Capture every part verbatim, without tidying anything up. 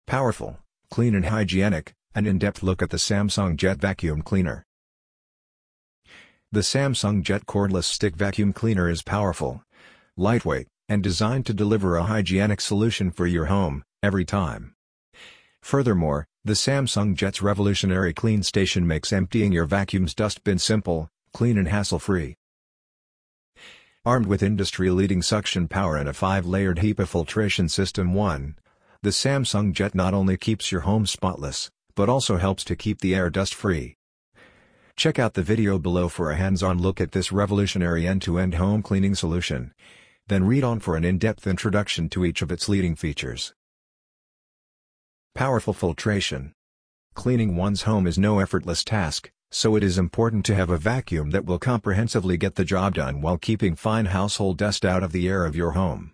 Powerful, clean and hygienic, an in-depth look at the Samsung Jet Vacuum Cleaner. The Samsung Jet Cordless Stick Vacuum Cleaner is powerful, lightweight, and designed to deliver a hygienic solution for your home, every time. Furthermore, the Samsung Jet's revolutionary Clean Station makes emptying your vacuum's dustbin simple, clean and hassle-free. Armed with industry-leading suction power and a five-layered HEPA filtration system one, the Samsung Jet not only keeps your home spotless, but also helps to keep the air dust-free. Check out the video below for a hands-on look at this revolutionary end-to-end home cleaning solution. Then read on for an in-depth introduction to each of its leading features. Powerful filtration. Cleaning one's home is no effortless task, so it is important to have a vacuum that will comprehensively get the job done while keeping fine household dust out of the air of your home.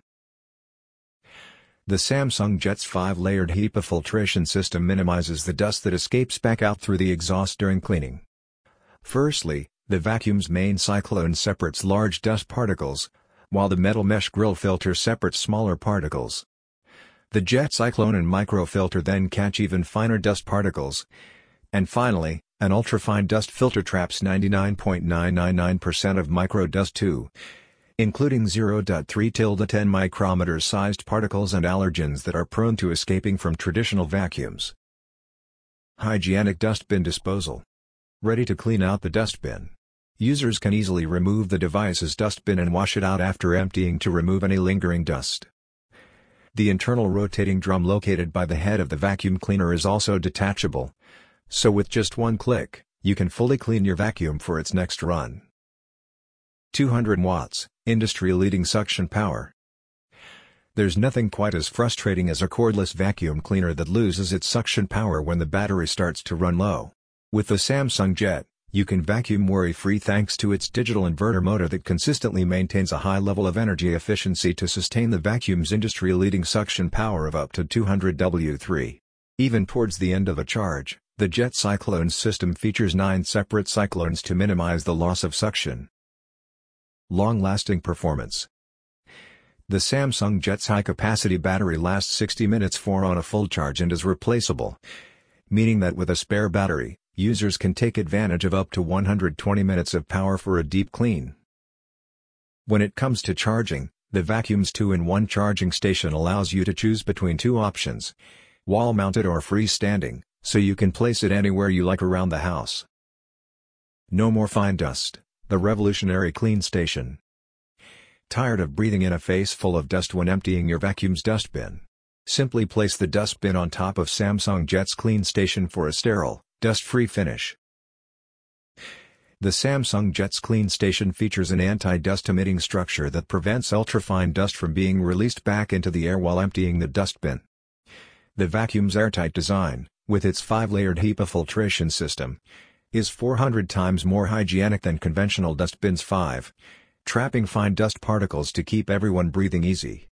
The Samsung Jet's five-layered HEPA filtration system minimizes the dust that escapes back out through the exhaust during cleaning. Firstly, the vacuum's main cyclone separates large dust particles, while the metal mesh grill filter separates smaller particles. The Jet Cyclone and Microfilter then catch even finer dust particles. And finally, an ultrafine dust filter traps ninety-nine point nine nine nine percent of microdust too, including zero point three to ten micrometer sized particles and allergens that are prone to escaping from traditional vacuums. Hygienic dustbin disposal. Ready to clean out the dustbin. Users can easily remove the device's dustbin and wash it out after emptying to remove any lingering dust. The internal rotating drum located by the head of the vacuum cleaner is also detachable, so with just one click, you can fully clean your vacuum for its next run. two hundred watts, industry-leading suction power. There's nothing quite as frustrating as a cordless vacuum cleaner that loses its suction power when the battery starts to run low. With the Samsung Jet, you can vacuum worry-free thanks to its digital inverter motor that consistently maintains a high level of energy efficiency to sustain the vacuum's industry-leading suction power of up to two hundred watts. Even towards the end of a charge, the Jet Cyclone system features nine separate cyclones to minimize the loss of suction. Long-lasting performance. The Samsung Jet's high-capacity battery lasts sixty minutes for on a full charge and is replaceable, meaning that with a spare battery, users can take advantage of up to one hundred twenty minutes of power for a deep clean. When it comes to charging, the vacuum's two in one charging station allows you to choose between two options, wall-mounted or freestanding, so you can place it anywhere you like around the house. No more fine dust, the revolutionary Clean Station. Tired of breathing in a face full of dust when emptying your vacuum's dustbin? Simply place the dustbin on top of Samsung Jet's Clean Station for a sterile, dust-free finish. The Samsung Jet's Clean Station features an anti-dust emitting structure that prevents ultrafine dust from being released back into the air while emptying the dustbin. The vacuum's airtight design, with its five-layered HEPA filtration system, is four hundred times more hygienic than conventional dustbins five, trapping fine dust particles to keep everyone breathing easy.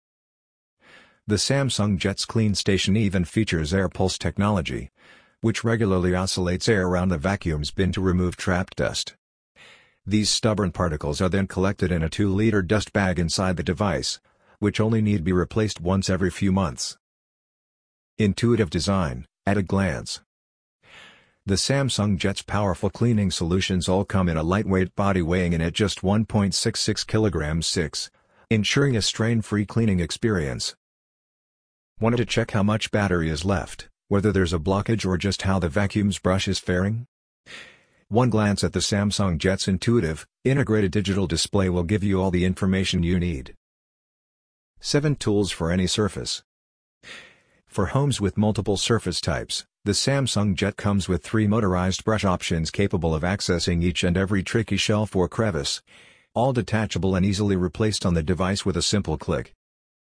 The Samsung Jet's Clean Station even features air pulse technology, which regularly oscillates air around the vacuum's bin to remove trapped dust. These stubborn particles are then collected in a two liter dust bag inside the device, which only need be replaced once every few months. Intuitive design, at a glance. The Samsung Jet's powerful cleaning solutions all come in a lightweight body weighing in at just one point six six kilograms six, ensuring a strain-free cleaning experience. Wanted to check how much battery is left, whether there's a blockage or just how the vacuum's brush is faring? One glance at the Samsung Jet's intuitive, integrated digital display will give you all the information you need. seven Tools for any surface. For homes with multiple surface types, the Samsung Jet comes with three motorized brush options capable of accessing each and every tricky shelf or crevice, all detachable and easily replaced on the device with a simple click.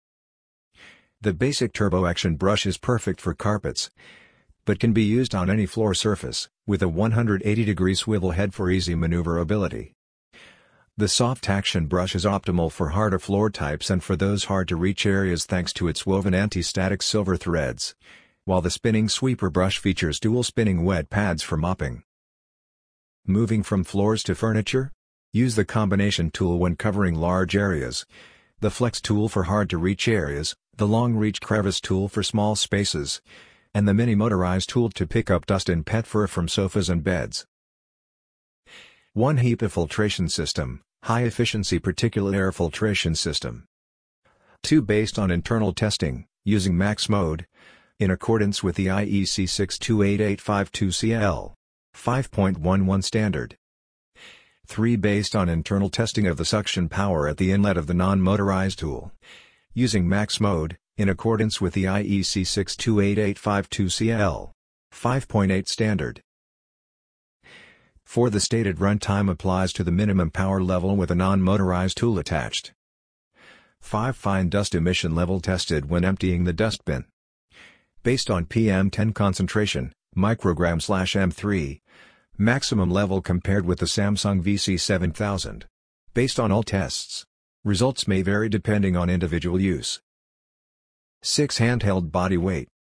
The basic Turbo Action brush is perfect for carpets, but can be used on any floor surface, with a one hundred eighty degree swivel head for easy maneuverability. The Soft Action brush is optimal for harder floor types and for those hard-to-reach areas thanks to its woven anti-static silver threads, while the Spinning Sweeper brush features dual spinning wet pads for mopping. Moving from floors to furniture? Use the Combination tool when covering large areas, the Flex tool for hard-to-reach areas, the long-reach crevice tool for small spaces, and the mini motorized tool to pick up dust and pet fur from sofas and beds. one HEPA filtration system, high-efficiency particulate air filtration system. two Based on internal testing, using max mode, in accordance with the I E C six two eight eight five two C L five point one one standard. three Based on internal testing of the suction power at the inlet of the non-motorized tool, using max mode, in accordance with the I E C six two eight eight five two C L five point eight standard. four The stated runtime applies to the minimum power level with a non-motorized tool attached. five Fine dust emission level tested when emptying the dustbin. Based on P M ten concentration, microgram slash M three, maximum level compared with the Samsung V C seven thousand. Based on all tests. Results may vary depending on individual use. six Handheld body weight.